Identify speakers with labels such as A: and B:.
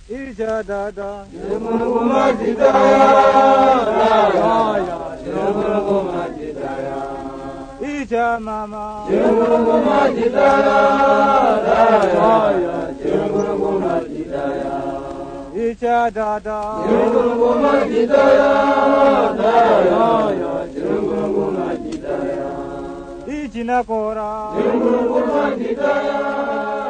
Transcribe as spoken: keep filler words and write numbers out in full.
A: Ija dada,
B: Jumuruguma jidaya, Raya, Jumuruguma jidaya.
A: Ija mama,
B: Jumuruguma jidaya, Raya, Jumuruguma jidaya.
A: Ija dada,
B: Jumuruguma jidaya, Raya, Jumuruguma jidaya.
A: Ijina kora,
B: Jumuruguma jidaya.